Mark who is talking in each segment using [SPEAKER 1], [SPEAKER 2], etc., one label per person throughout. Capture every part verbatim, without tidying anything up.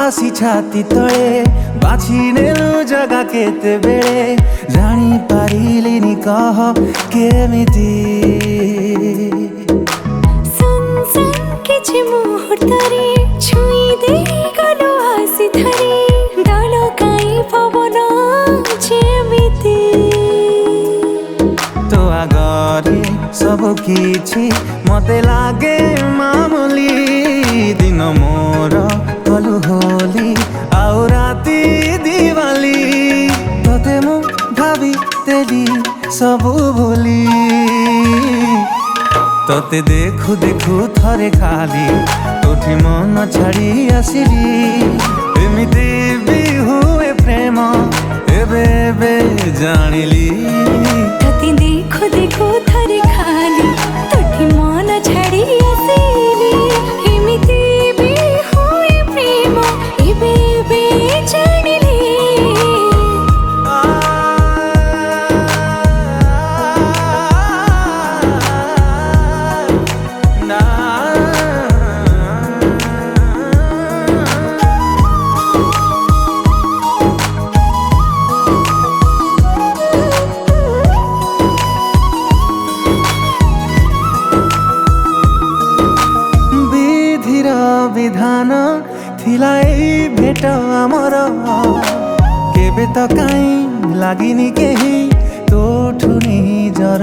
[SPEAKER 1] आसी छाती तले बाछी नेलु जगह केते बेले जानी पारिलिनी कह केमिति
[SPEAKER 2] संसन किछि मुहूर्तरे छुई दे गलो आसी धरे डालो काई पवन जेमिति
[SPEAKER 1] तो आगरे सब किछि मते लागे मामूली दिन मोर कलु होली आउ राती दिवाली तते मु भावी तेली सबु भूली तते देखु देखु थरे खाली तोठी मन छाड़ी आसिली एमिति भी हुए प्रेम एबे एबे जानिली
[SPEAKER 2] तते देखु देखु थरे खाली तोठी मन छाड़ी आसिली एमिति भी हुए प्रेम एबे एबे जानिली
[SPEAKER 1] विधान थिला एई भेट आमर केबे त काई लागिनी केही तोठु निजर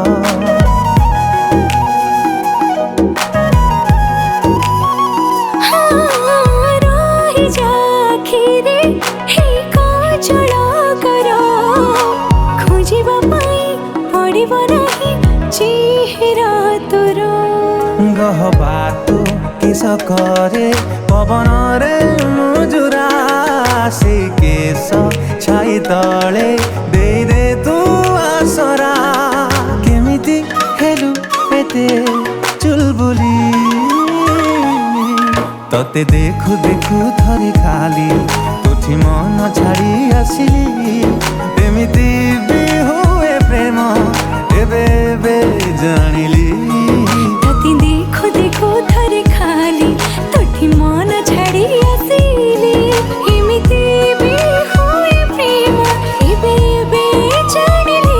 [SPEAKER 2] रही जाखिरे हे काजल कर खोजिबा पाई पड़िब नाही चेहरा तोर
[SPEAKER 1] गहबातो केस करे पवन रे मुजुरा से केस छाई तले दे दे तू आसरा केमिति हेलु पेते चुलबुली तते देखु देखु थरे खाली तोठी मन छाड़ी आसिली एमिति भी हुए प्रेम एबे एबे जानिली
[SPEAKER 2] तते देखु देखु थरे खाली तोठी मन छाड़ी आसिली एमिति भी हुए प्रेम एबे एबे जानिली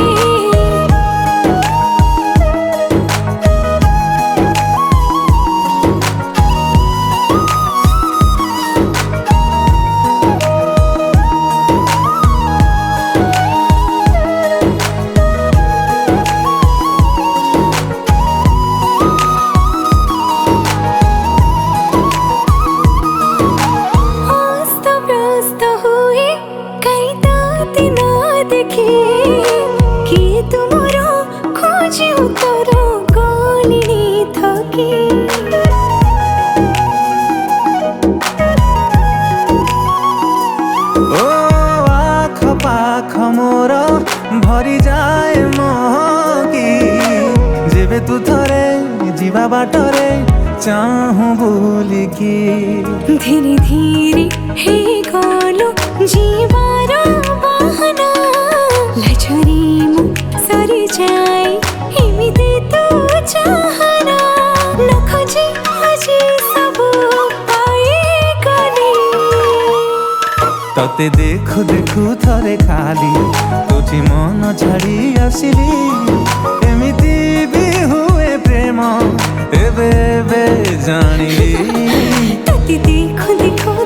[SPEAKER 2] किए तुमर खोजी उत्तर गलिनी थकी
[SPEAKER 1] ओ आख पाख मोर भरी जाए महकी जेबे तू थरे जीवा बाटरे चाहूं बोलिकी
[SPEAKER 2] धीरे धीरे हे गलो जीवार बहाना लाजरी मु सरी जाए एमिति तू चाहना न खोजी खोजी सब पाए गली
[SPEAKER 1] तते देखु देखु थरे खाली तोठी मन छाड़ी आसिली एमिति भी हुए प्रेम एबे एबे जानिली
[SPEAKER 2] तते देखु देखु